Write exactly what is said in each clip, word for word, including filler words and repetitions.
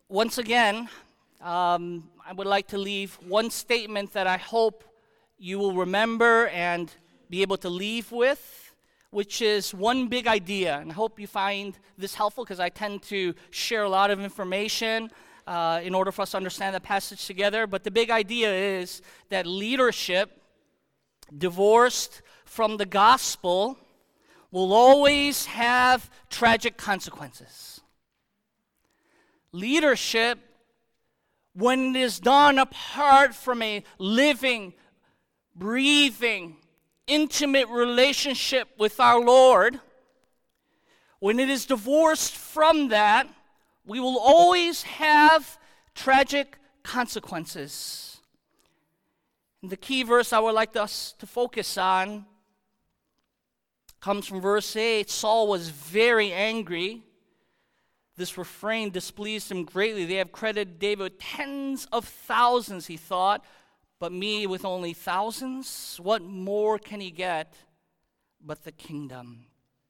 once again, um, I would like to leave one statement that I hope you will remember and be able to leave with, which is one big idea. And I hope you find this helpful because I tend to share a lot of information uh, in order for us to understand the passage together. But the big idea is that leadership, divorced from the gospel, will always have tragic consequences. Leadership, when it is done apart from a living, breathing, intimate relationship with our Lord, when it is divorced from that, we will always have tragic consequences. And the key verse I would like us to focus on comes from verse eight. Saul was very angry. This refrain displeased him greatly. They have credited David with tens of thousands, he thought, but me with only thousands? What more can he get but the kingdom?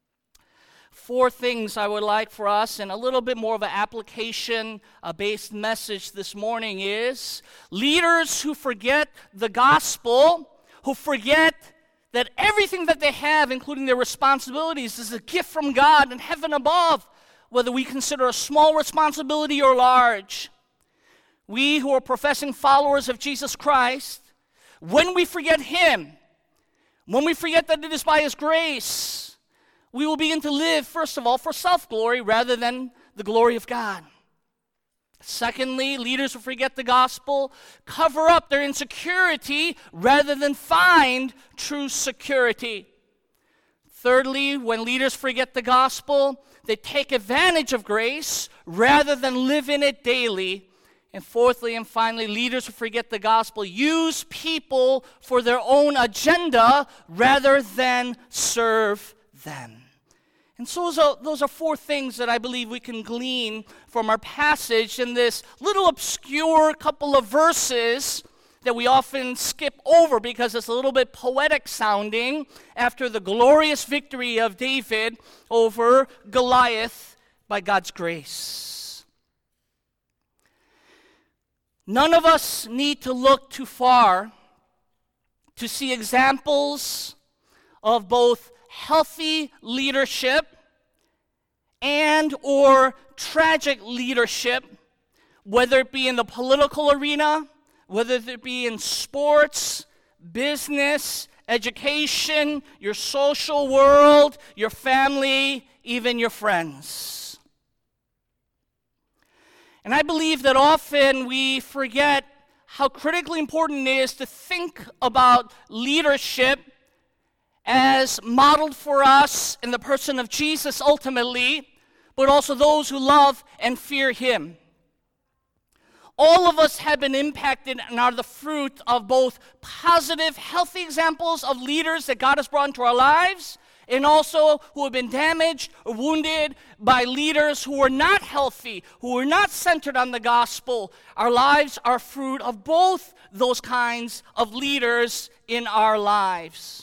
Four things I would like for us, and a little bit more of an application-based message this morning is, leaders who forget the gospel, who forget that everything that they have, including their responsibilities, is a gift from God in heaven above, whether we consider a small responsibility or large. We who are professing followers of Jesus Christ, when we forget Him, when we forget that it is by His grace, we will begin to live, first of all, for self-glory rather than the glory of God. Secondly, leaders who forget the gospel cover up their insecurity rather than find true security. Thirdly, when leaders forget the gospel, they take advantage of grace rather than live in it daily. And fourthly and finally, leaders who forget the gospel use people for their own agenda rather than serve them. And so those are, those are four things that I believe we can glean from our passage in this little obscure couple of verses that we often skip over because it's a little bit poetic sounding after the glorious victory of David over Goliath by God's grace. None of us need to look too far to see examples of both healthy leadership and or tragic leadership, whether it be in the political arena, whether it be in sports, business, education, your social world, your family, even your friends. And I believe that often we forget how critically important it is to think about leadership as modeled for us in the person of Jesus ultimately, but also those who love and fear Him. All of us have been impacted and are the fruit of both positive, healthy examples of leaders that God has brought into our lives, and also who have been damaged or wounded by leaders who are not healthy, who are not centered on the gospel. Our lives are fruit of both those kinds of leaders in our lives.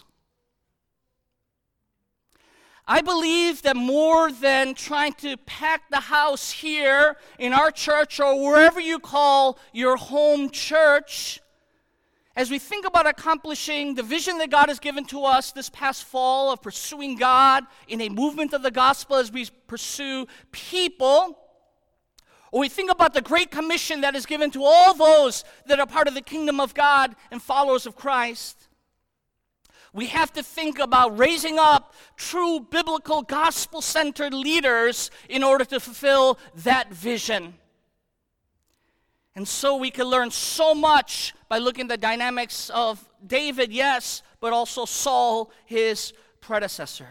I believe that more than trying to pack the house here in our church or wherever you call your home church, as we think about accomplishing the vision that God has given to us this past fall of pursuing God in a movement of the gospel as we pursue people, or we think about the Great Commission that is given to all those that are part of the kingdom of God and followers of Christ, we have to think about raising up true biblical gospel-centered leaders in order to fulfill that vision. And so we can learn so much by looking at the dynamics of David, yes, but also Saul, his predecessor.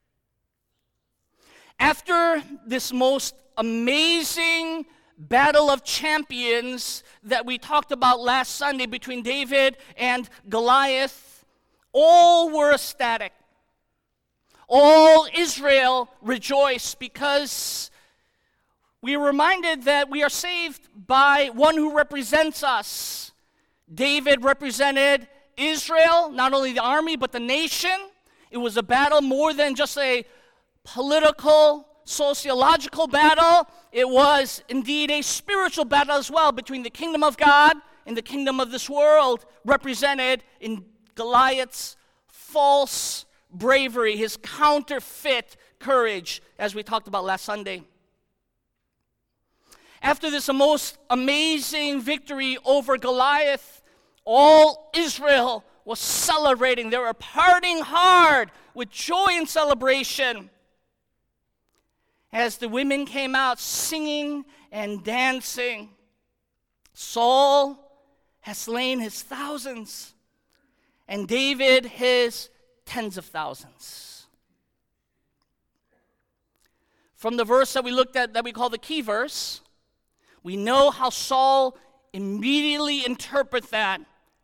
After this most amazing battle of champions that we talked about last Sunday between David and Goliath, all were ecstatic. All Israel rejoiced because we are reminded that we are saved by one who represents us. David represented Israel, not only the army, but the nation. It was a battle more than just a political sociological battle. It was indeed a spiritual battle as well between the kingdom of God and the kingdom of this world, represented in Goliath's false bravery, his counterfeit courage, as we talked about last Sunday. After this most amazing victory over Goliath, all Israel was celebrating. They were partying hard with joy and celebration as the women came out singing and dancing. Saul has slain his thousands, and David his tens of thousands. From the verse that we looked at, that we call the key verse, we know how Saul immediately interprets that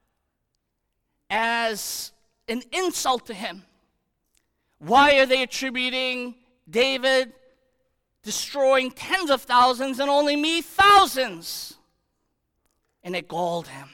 as an insult to him. Why are they attributing David destroying tens of thousands and only me thousands? And it galled him.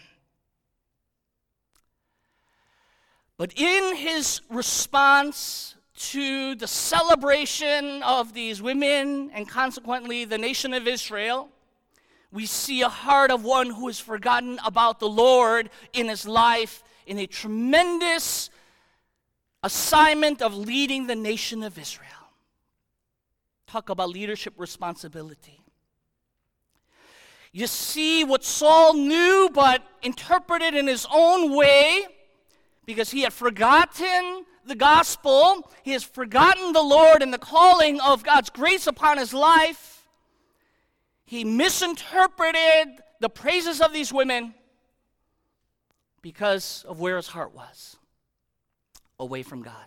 But in his response to the celebration of these women and consequently the nation of Israel, we see a heart of one who has forgotten about the Lord in his life in a tremendous assignment of leading the nation of Israel. Talk about leadership responsibility. You see what Saul knew but interpreted in his own way, because he had forgotten the gospel, he has forgotten the Lord and the calling of God's grace upon his life. He misinterpreted the praises of these women because of where his heart was, away from God.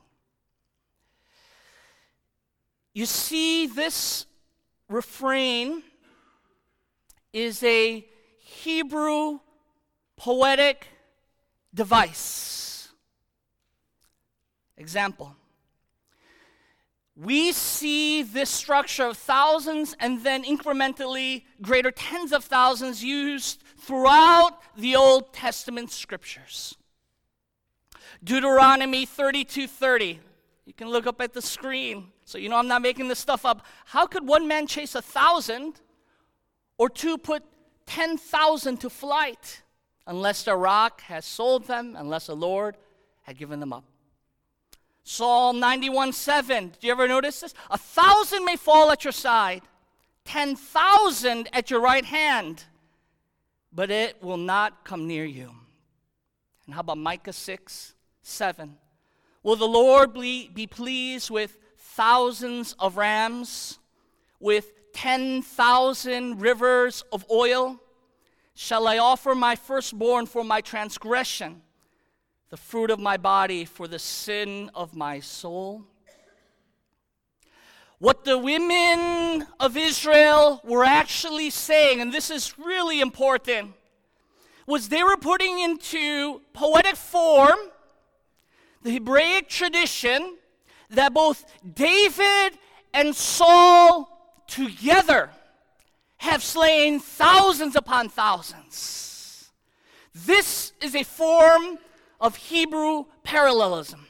You see, this refrain is a Hebrew poetic device. Example. We see this structure of thousands and then incrementally greater tens of thousands used throughout the Old Testament scriptures. Deuteronomy thirty-two thirty. You can look up at the screen, so you know I'm not making this stuff up. How could one man chase a thousand, or two put ten thousand to flight, unless the rock has sold them, unless the Lord had given them up? Psalm ninety-one seven. Did you ever notice this? A thousand may fall at your side, ten thousand at your right hand, but it will not come near you. And how about Micah six seven? Will the Lord be, be pleased with thousands of rams, with ten thousand rivers of oil? Shall I offer my firstborn for my transgression, the fruit of my body for the sin of my soul? What the women of Israel were actually saying, and this is really important, was they were putting into poetic form the Hebraic tradition that both David and Saul together have slain thousands upon thousands. This is a form of Hebrew parallelism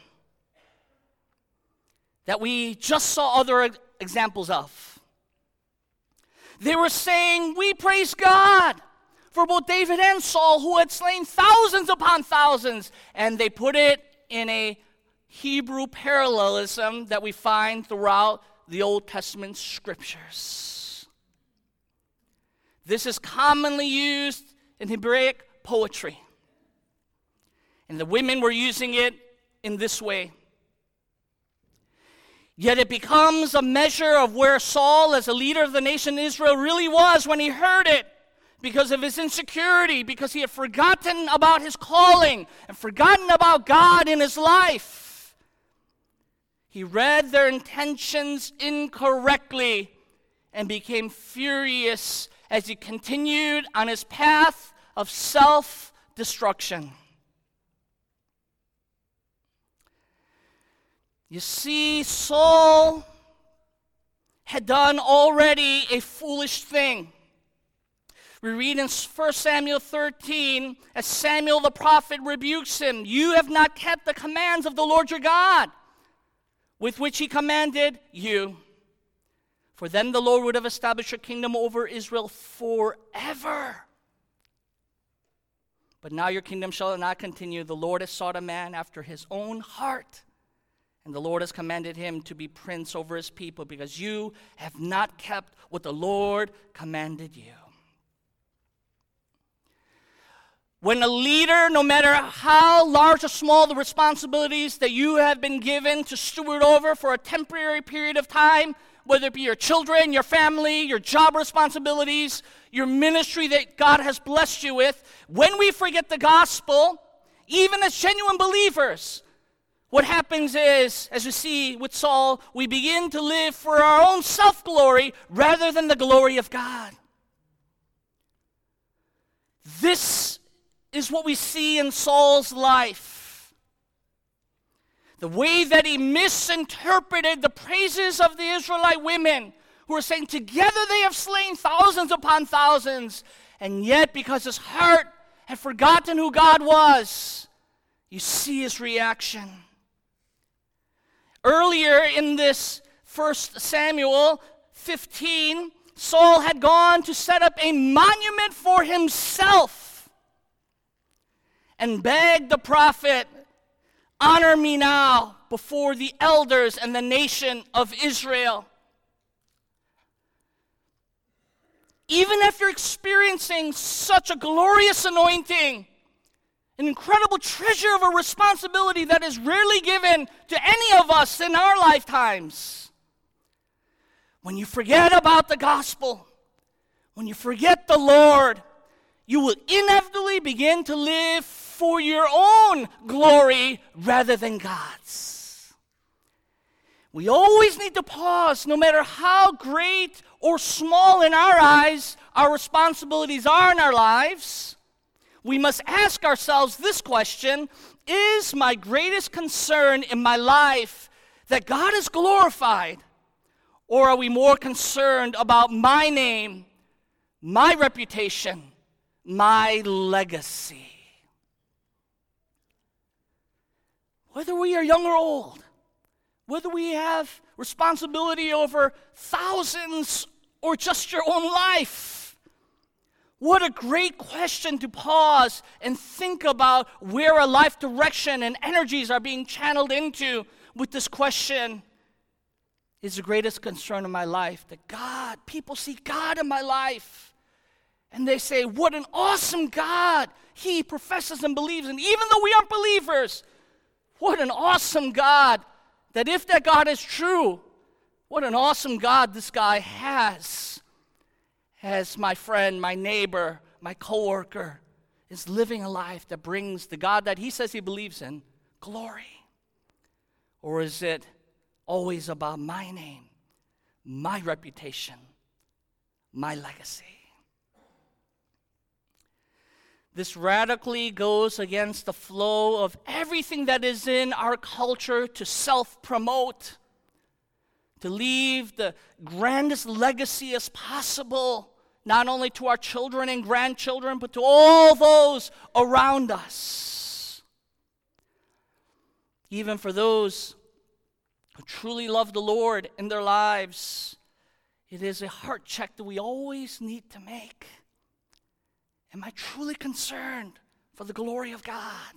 that we just saw other examples of. They were saying, we praise God for both David and Saul, who had slain thousands upon thousands, and they put it in a Hebrew parallelism that we find throughout the Old Testament scriptures. This is commonly used in Hebraic poetry. And the women were using it in this way. Yet it becomes a measure of where Saul, as a leader of the nation Israel, really was when he heard it, because of his insecurity, because he had forgotten about his calling and forgotten about God in his life. He read their intentions incorrectly and became furious as he continued on his path of self-destruction. You see, Saul had done already a foolish thing. We read in First Samuel thirteen, as Samuel the prophet rebukes him, you have not kept the commands of the Lord your God, with which he commanded you. For then the Lord would have established your kingdom over Israel forever. But now your kingdom shall not continue. The Lord has sought a man after his own heart, and the Lord has commanded him to be prince over his people, because you have not kept what the Lord commanded you. When a leader, no matter how large or small the responsibilities that you have been given to steward over for a temporary period of time, whether it be your children, your family, your job responsibilities, your ministry that God has blessed you with, when we forget the gospel, even as genuine believers, what happens is, as we see with Saul, we begin to live for our own self-glory rather than the glory of God. This is what we see in Saul's life. The way that he misinterpreted the praises of the Israelite women who were saying, together they have slain thousands upon thousands. And yet, because his heart had forgotten who God was, you see his reaction. Earlier in this First Samuel fifteen, Saul had gone to set up a monument for himself and begged the prophet, honor me now before the elders and the nation of Israel. Even after experiencing such a glorious anointing, an incredible treasure of a responsibility that is rarely given to any of us in our lifetimes, when you forget about the gospel, when you forget the Lord, you will inevitably begin to live for your own glory rather than God's. We always need to pause, no matter how great or small in our eyes our responsibilities are in our lives. We must ask ourselves this question: is my greatest concern in my life that God is glorified? Or are we more concerned about my name, my reputation, my legacy? Whether we are young or old, whether we have responsibility over thousands or just your own life, what a great question to pause and think about where our life direction and energies are being channeled into with this question. Is the greatest concern of my life that God, people see God in my life, and they say, what an awesome God he professes and believes in, even though we aren't believers. What an awesome God, that if that God is true, what an awesome God this guy has. As my friend, my neighbor, my coworker is living a life that brings the God that he says he believes in glory. Or is it always about my name, my reputation, my legacy? This radically goes against the flow of everything that is in our culture to self-promote, to leave the grandest legacy as possible, not only to our children and grandchildren, but to all those around us. Even for those who truly love the Lord in their lives, it is a heart check that we always need to make. Am I truly concerned for the glory of God?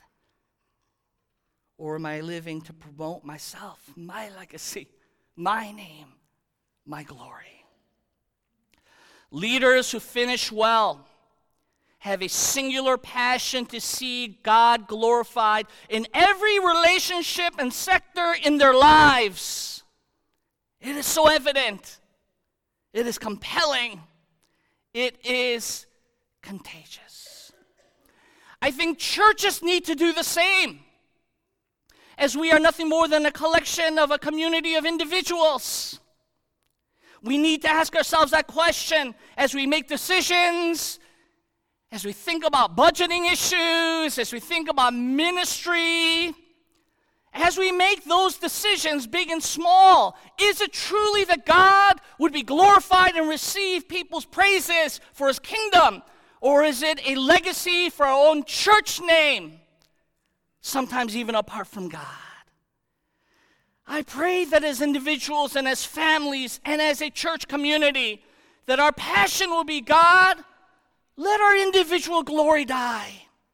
Or am I living to promote myself, my legacy, my name, my glory? Leaders who finish well have a singular passion to see God glorified in every relationship and sector in their lives. It is so evident. It is compelling. It is contagious. I think churches need to do the same, as we are nothing more than a collection of a community of individuals. We need to ask ourselves that question as we make decisions, as we think about budgeting issues, as we think about ministry, as we make those decisions, big and small. Is it truly that God would be glorified and receive people's praises for his kingdom? Or is it a legacy for our own church name, sometimes even apart from God? I pray that as individuals and as families and as a church community, that our passion will be, God, let our individual glory die.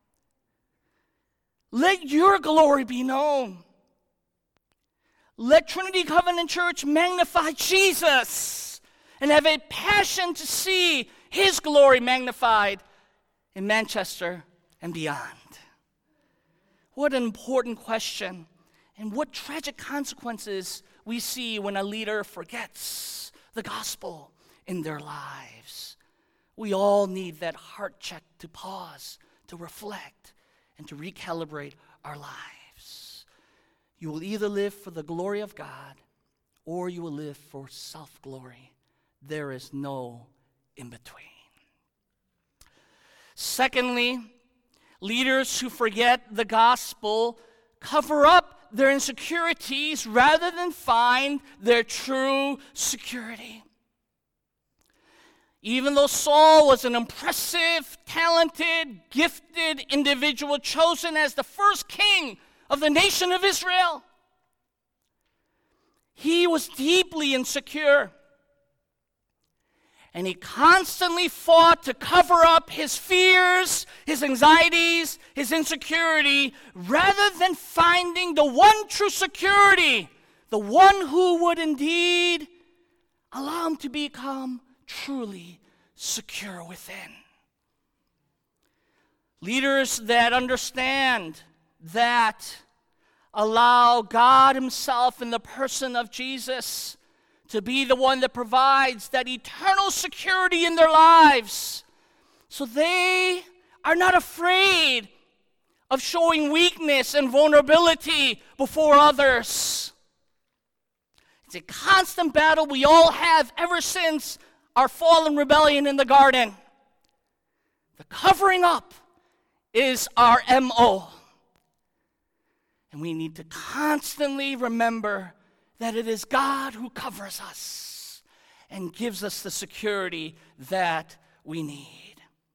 Let your glory be known. Let Trinity Covenant Church magnify Jesus and have a passion to see his glory magnified in Manchester and beyond. What an important question, and what tragic consequences we see when a leader forgets the gospel in their lives. We all need that heart check to pause, to reflect, and to recalibrate our lives. You will either live for the glory of God, or you will live for self-glory. There is no in between. Secondly, leaders who forget the gospel cover up their insecurities rather than find their true security. Even though Saul was an impressive, talented, gifted individual chosen as the first king of the nation of Israel, he was deeply insecure. And he constantly fought to cover up his fears, his anxieties, his insecurity, rather than finding the one true security, the one who would indeed allow him to become truly secure within. Leaders that understand that allow God himself in the person of Jesus to be the one that provides that eternal security in their lives. So they are not afraid of showing weakness and vulnerability before others. It's a constant battle we all have ever since our fallen rebellion in the garden. The covering up is our M O. And we need to constantly remember that it is God who covers us and gives us the security that we need.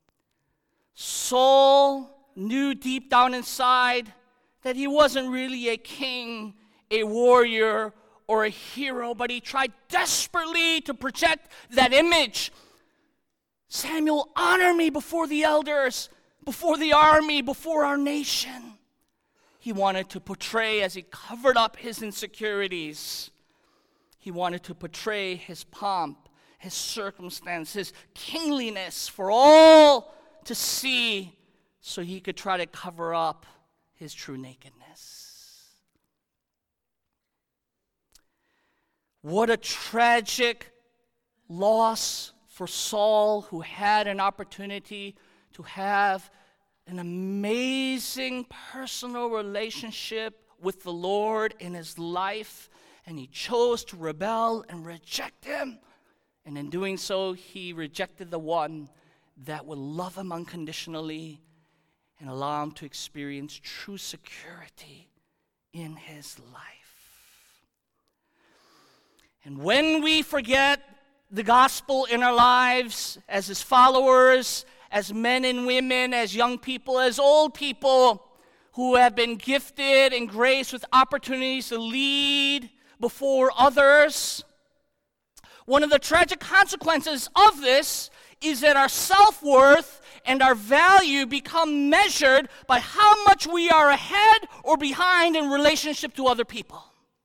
Saul knew deep down inside that he wasn't really a king, a warrior, or a hero, but he tried desperately to project that image. Samuel, honor me before the elders, before the army, before our nation. He wanted to portray, as he covered up his insecurities, he wanted to portray his pomp, his circumstance, his kingliness for all to see, so he could try to cover up his true nakedness. What a tragic loss for Saul, who had an opportunity to have an amazing personal relationship with the Lord in his life, and he chose to rebel and reject him. And in doing so, he rejected the one that would love him unconditionally and allow him to experience true security in his life. And when we forget the gospel in our lives as his followers, as men and women, as young people, as old people who have been gifted and graced with opportunities to lead before others, one of the tragic consequences of this is that our self-worth and our value become measured by how much we are ahead or behind in relationship to other people.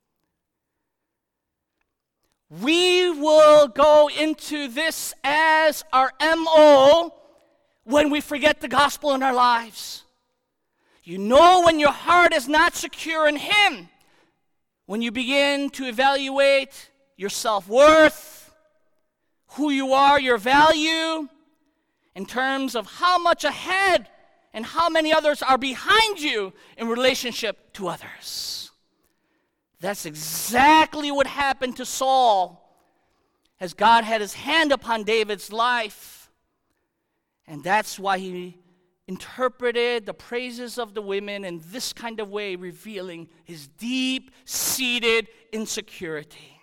We will go into this as our M O when we forget the gospel in our lives. You know when your heart is not secure in him, when you begin to evaluate your self-worth, who you are, your value, in terms of how much ahead and how many others are behind you in relationship to others. That's exactly what happened to Saul as God had his hand upon David's life. And that's why he interpreted the praises of the women in this kind of way, revealing his deep-seated insecurity.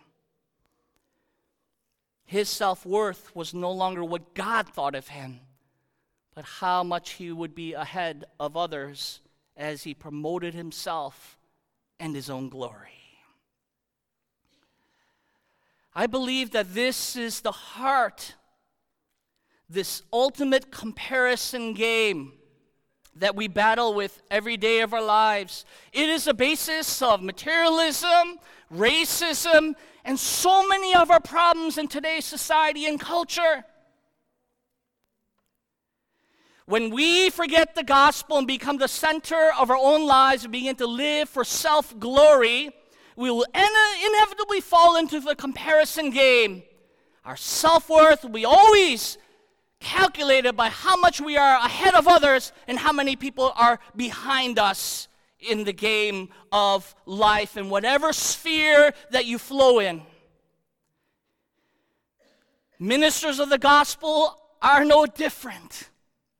His self-worth was no longer what God thought of him, but how much he would be ahead of others as he promoted himself and his own glory. I believe that this is the heart, this ultimate comparison game that we battle with every day of our lives. It is the basis of materialism, racism, and so many of our problems in today's society and culture. When we forget the gospel and become the center of our own lives and begin to live for self-glory, we will inevitably fall into the comparison game. Our self-worth will be always calculated by how much we are ahead of others and how many people are behind us in the game of life in whatever sphere that you flow in. Ministers of the gospel are no different.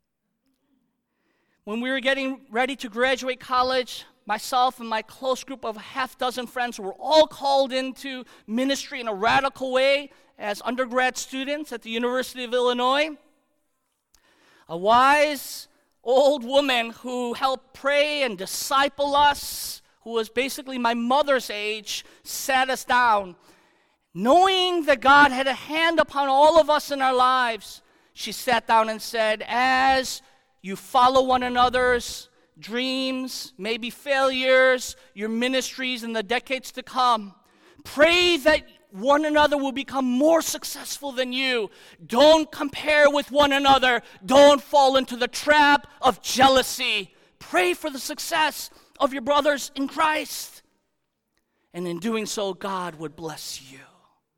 When we were getting ready to graduate college, myself and my close group of a half dozen friends were all called into ministry in a radical way as undergrad students at the University of Illinois. A wise old woman who helped pray and disciple us, who was basically my mother's age, sat us down. Knowing that God had a hand upon all of us in our lives, she sat down and said, as you follow one another's dreams, maybe failures, your ministries in the decades to come, pray that one another will become more successful than you. Don't compare with one another. Don't fall into the trap of jealousy. Pray for the success of your brothers in Christ. And in doing so, God would bless you.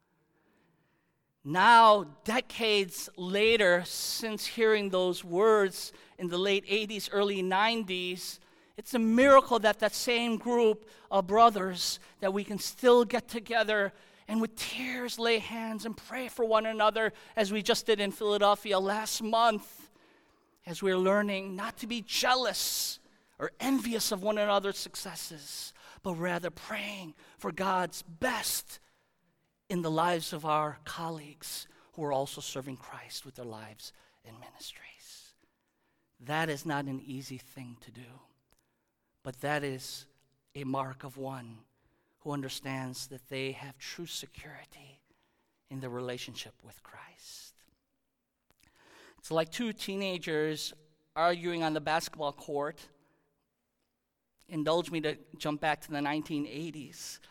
Now, decades later, since hearing those words in the late eighties, early nineties, it's a miracle that that same group of brothers, that we can still get together and with tears lay hands and pray for one another, as we just did in Philadelphia last month, as we're learning not to be jealous or envious of one another's successes, but rather praying for God's best in the lives of our colleagues who are also serving Christ with their lives and ministries. That is not an easy thing to do, but that is a mark of one who understands that they have true security in their relationship with Christ. It's like two teenagers arguing on the basketball court. Indulge me to jump back to the nineteen eighties.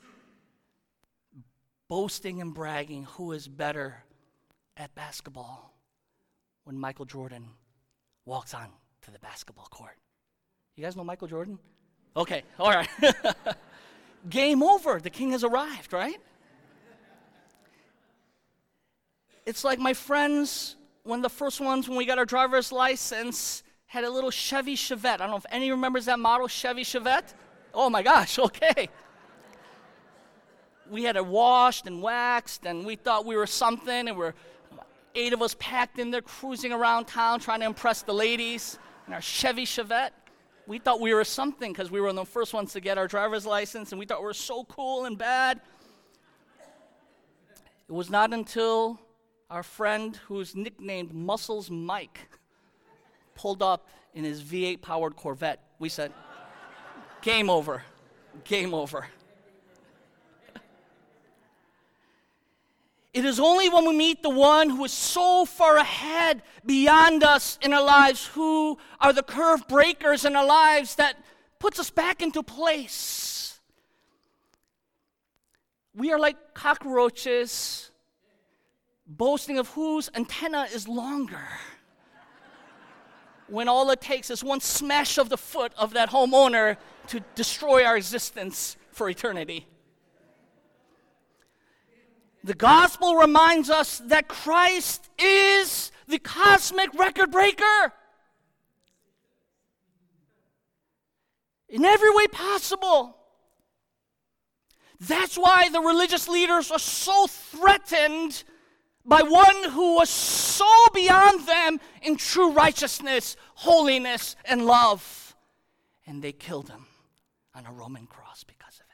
Boasting and bragging who is better at basketball when Michael Jordan walks on to the basketball court. You guys know Michael Jordan? Okay, all right. Game over. The king has arrived, right? It's like my friends, one of the first ones when we got our driver's license, had a little Chevy Chevette. I don't know if any remembers that model, Chevy Chevette. Oh my gosh, okay. We had it washed and waxed, and we thought we were something, and we're eight of us packed in there cruising around town trying to impress the ladies in our Chevy Chevette. We thought we were something because we were the first ones to get our driver's license, and we thought we were so cool and bad. It was not until our friend, who's nicknamed Muscles Mike, pulled up in his V eight powered Corvette, we said, game over, game over. It is only when we meet the one who is so far ahead, beyond us in our lives, who are the curve breakers in our lives, that puts us back into place. We are like cockroaches boasting of whose antenna is longer, when all it takes is one smash of the foot of that homeowner to destroy our existence for eternity. The gospel reminds us that Christ is the cosmic record breaker. In every way possible. That's why the religious leaders are so threatened by one who was so beyond them in true righteousness, holiness, and love. And they killed him on a Roman cross because of it.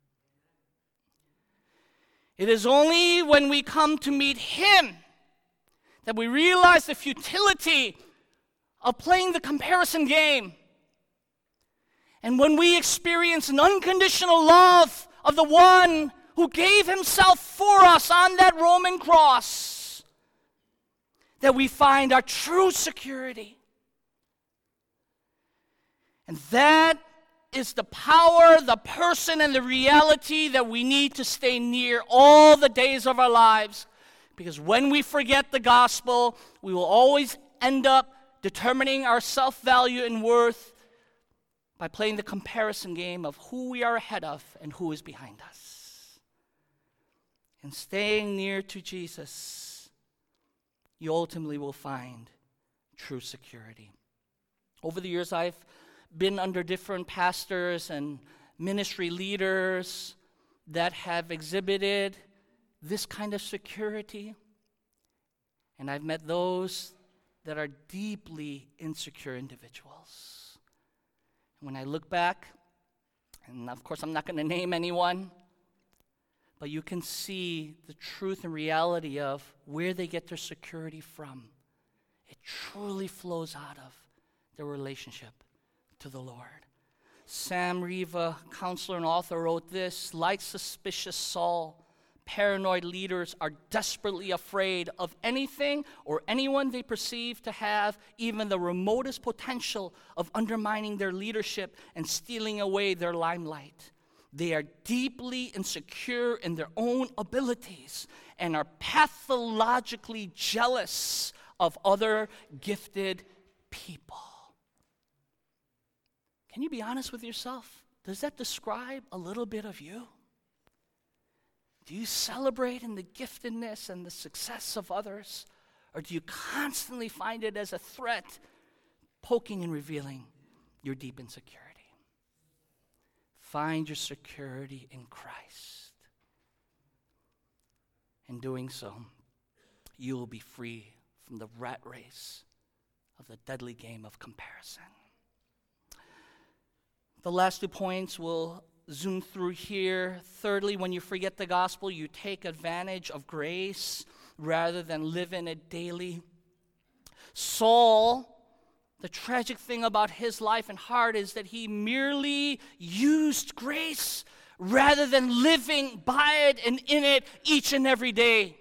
It is only when we come to meet him that we realize the futility of playing the comparison game. And when we experience an unconditional love of the one who gave himself for us on that Roman cross, that we find our true security. And that is the power, the person, and the reality that we need to stay near all the days of our lives. Because when we forget the gospel, we will always end up determining our self-value and worth by playing the comparison game of who we are ahead of and who is behind us. And staying near to Jesus, you ultimately will find true security. Over the years, I've been under different pastors and ministry leaders that have exhibited this kind of security. And I've met those that are deeply insecure individuals. And when I look back, and of course I'm not going to name anyone, but you can see the truth and reality of where they get their security from. It truly flows out of their relationship to the Lord. Sam Riva, counselor and author, wrote this: like suspicious Saul, paranoid leaders are desperately afraid of anything or anyone they perceive to have even the remotest potential of undermining their leadership and stealing away their limelight. They are deeply insecure in their own abilities and are pathologically jealous of other gifted people. Can you be honest with yourself? Does that describe a little bit of you? Do you celebrate in the giftedness and the success of others? Or do you constantly find it as a threat, poking and revealing your deep insecurity? Find your security in Christ. In doing so, you will be free from the rat race of the deadly game of comparison. The last two points we'll zoom through here. Thirdly, when you forget the gospel, you take advantage of grace rather than live in it daily. Saul, the tragic thing about his life and heart is that he merely used grace rather than living by it and in it each and every day.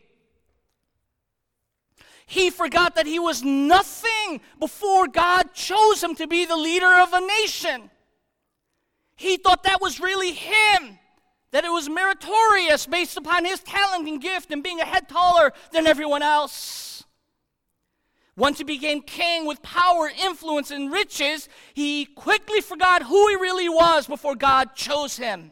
He forgot that he was nothing before God chose him to be the leader of a nation. He thought that was really him, that it was meritorious based upon his talent and gift and being a head taller than everyone else. Once he became king with power, influence, and riches, he quickly forgot who he really was before God chose him.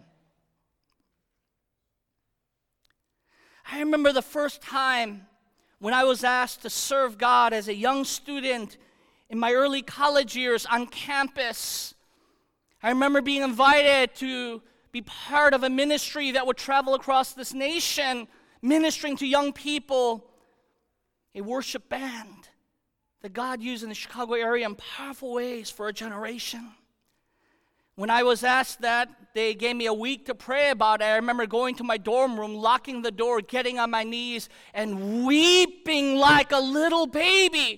I remember the first time when I was asked to serve God as a young student in my early college years on campus. I remember being invited to be part of a ministry that would travel across this nation, ministering to young people, a worship band that God used in the Chicago area in powerful ways for a generation. When I was asked that, they gave me a week to pray about it. I remember going to my dorm room, locking the door, getting on my knees, and weeping like a little baby,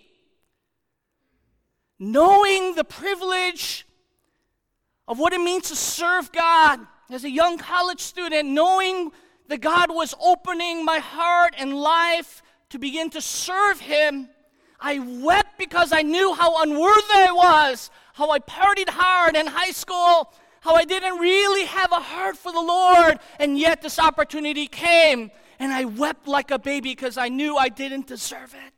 knowing the privilege of what it means to serve God as a young college student, knowing that God was opening my heart and life to begin to serve Him. I wept because I knew how unworthy I was, how I partied hard in high school, how I didn't really have a heart for the Lord, and yet this opportunity came, and I wept like a baby because I knew I didn't deserve it.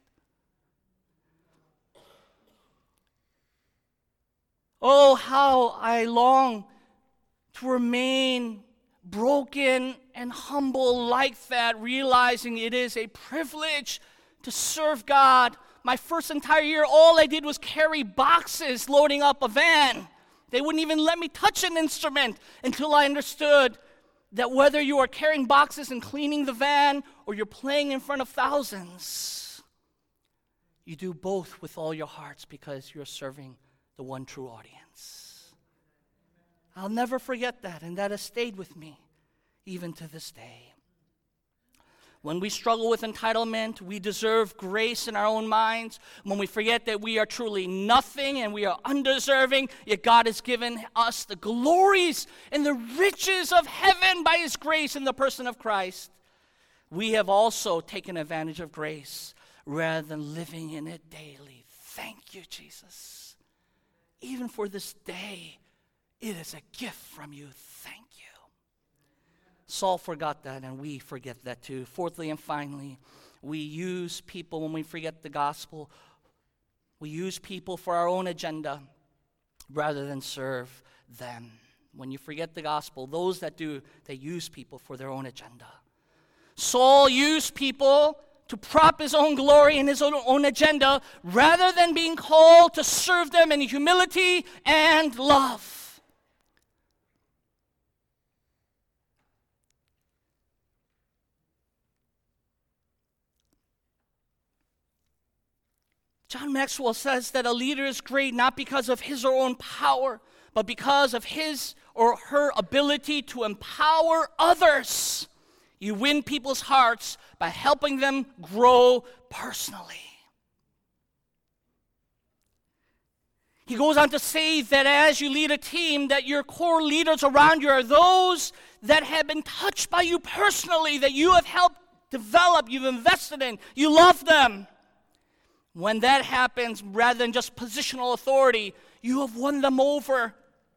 Oh, how I long to remain broken and humble like that, realizing it is a privilege to serve God. My first entire year, all I did was carry boxes loading up a van. They wouldn't even let me touch an instrument until I understood that whether you are carrying boxes and cleaning the van or you're playing in front of thousands, you do both with all your hearts because you're serving the one true audience. I'll never forget that, and that has stayed with me even to this day. When we struggle with entitlement, we deserve grace in our own minds. When we forget that we are truly nothing and we are undeserving, yet God has given us the glories and the riches of heaven by His grace in the person of Christ, we have also taken advantage of grace rather than living in it daily. Thank you, Jesus. Even for this day, it is a gift from you. Thank you. Saul forgot that, and we forget that too. Fourthly and finally, we use people when we forget the gospel. We use people for our own agenda rather than serve them. When you forget the gospel, those that do, they use people for their own agenda. Saul used people to prop his own glory and his own, own agenda rather than being called to serve them in humility and love. John Maxwell says that a leader is great not because of his or her own power, but because of his or her ability to empower others. You win people's hearts by helping them grow personally. He goes on to say that as you lead a team, that your core leaders around you are those that have been touched by you personally, that you have helped develop, you've invested in, you love them. When that happens, rather than just positional authority, you have won them over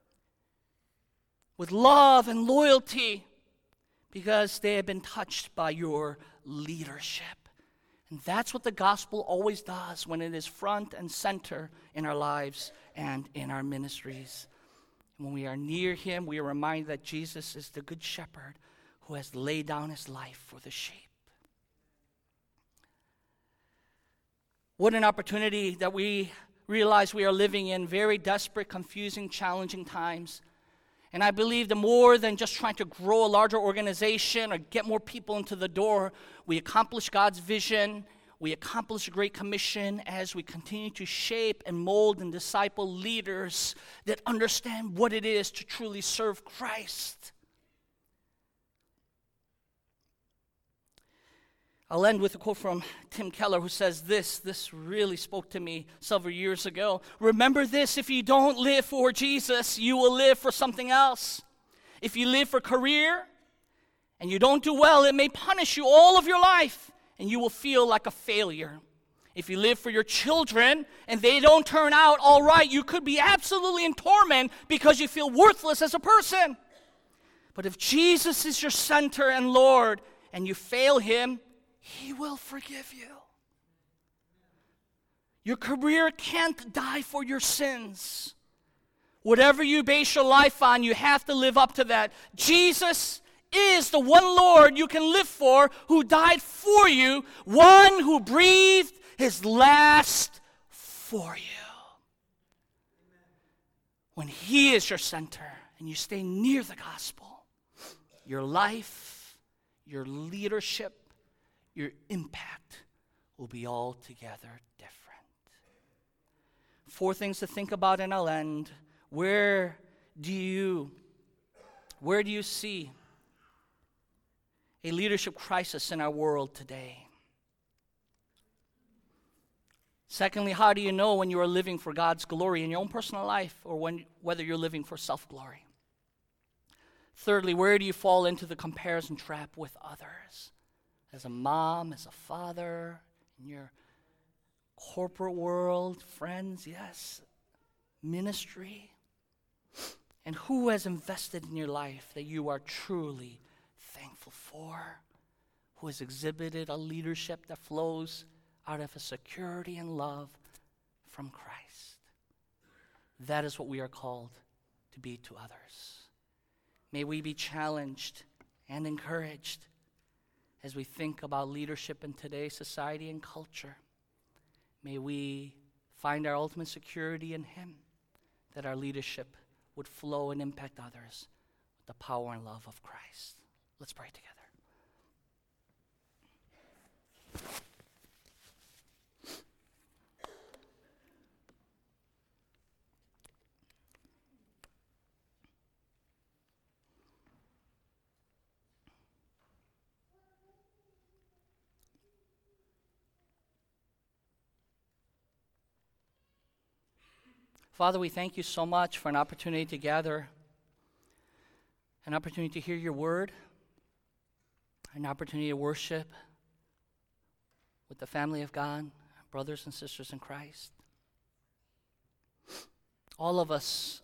with love and loyalty because they have been touched by your leadership. And that's what the gospel always does when it is front and center in our lives and in our ministries. When we are near Him, we are reminded that Jesus is the good shepherd who has laid down His life for the sheep. What an opportunity that we realize we are living in very desperate, confusing, challenging times. And I believe the more than just trying to grow a larger organization or get more people into the door, we accomplish God's vision, we accomplish the Great Commission as we continue to shape and mold and disciple leaders that understand what it is to truly serve Christ. I'll end with a quote from Tim Keller who says this. This really spoke to me several years ago. Remember this, if you don't live for Jesus, you will live for something else. If you live for career and you don't do well, it may punish you all of your life and you will feel like a failure. If you live for your children and they don't turn out all right, you could be absolutely in torment because you feel worthless as a person. But if Jesus is your center and Lord and you fail Him, He will forgive you. Your career can't die for your sins. Whatever you base your life on, you have to live up to that. Jesus is the one Lord you can live for, who died for you, one who breathed His last for you. When He is your center and you stay near the gospel, your life, your leadership, your impact will be altogether different. Four things to think about, and I'll end. Where do you, where do you see a leadership crisis in our world today? Secondly, how do you know when you are living for God's glory in your own personal life, or when, whether you're living for self-glory? Thirdly, where do you fall into the comparison trap with others? As a mom, as a father, in your corporate world, friends, yes, ministry. And who has invested in your life that you are truly thankful for? Who has exhibited a leadership that flows out of a security and love from Christ? That is what we are called to be to others. May we be challenged and encouraged as we think about leadership in today's society and culture. May we find our ultimate security in Him, that our leadership would flow and impact others with the power and love of Christ. Let's pray together. Father, we thank you so much for an opportunity to gather, an opportunity to hear your word, an opportunity to worship with the family of God, brothers and sisters in Christ. All of us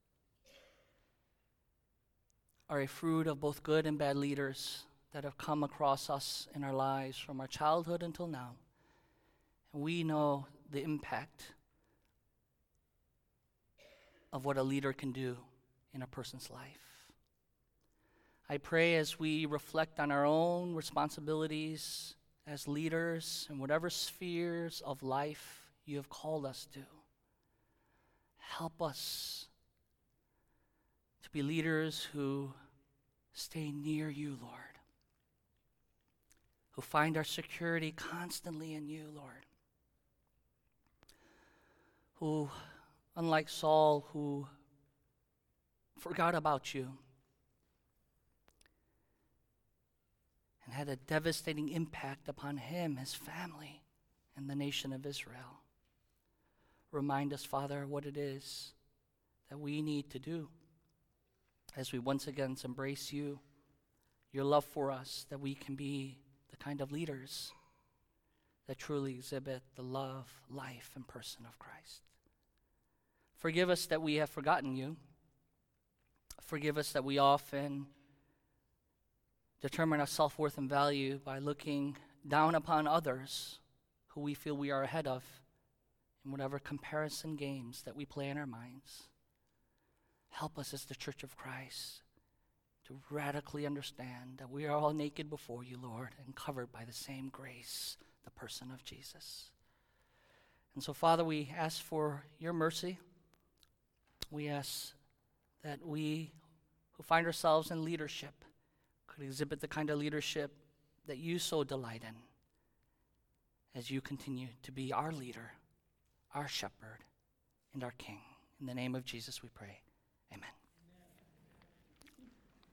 are a fruit of both good and bad leaders that have come across us in our lives from our childhood until now. And we know the impact of what a leader can do in a person's life. I pray as we reflect on our own responsibilities as leaders in whatever spheres of life you have called us to, help us to be leaders who stay near you, Lord, who find our security constantly in you, Lord, who, unlike Saul, who forgot about you and had a devastating impact upon him, his family, and the nation of Israel. Remind us, Father, what it is that we need to do as we once again embrace you, your love for us, that we can be the kind of leaders that truly exhibit the love, life, and person of Christ. Forgive us that we have forgotten you. Forgive us that we often determine our self-worth and value by looking down upon others who we feel we are ahead of in whatever comparison games that we play in our minds. Help us as the Church of Christ to radically understand that we are all naked before you, Lord, and covered by the same grace, the person of Jesus. And so, Father, we ask for your mercy. We ask that we who find ourselves in leadership could exhibit the kind of leadership that you so delight in as you continue to be our leader, our shepherd, and our king. In the name of Jesus we pray.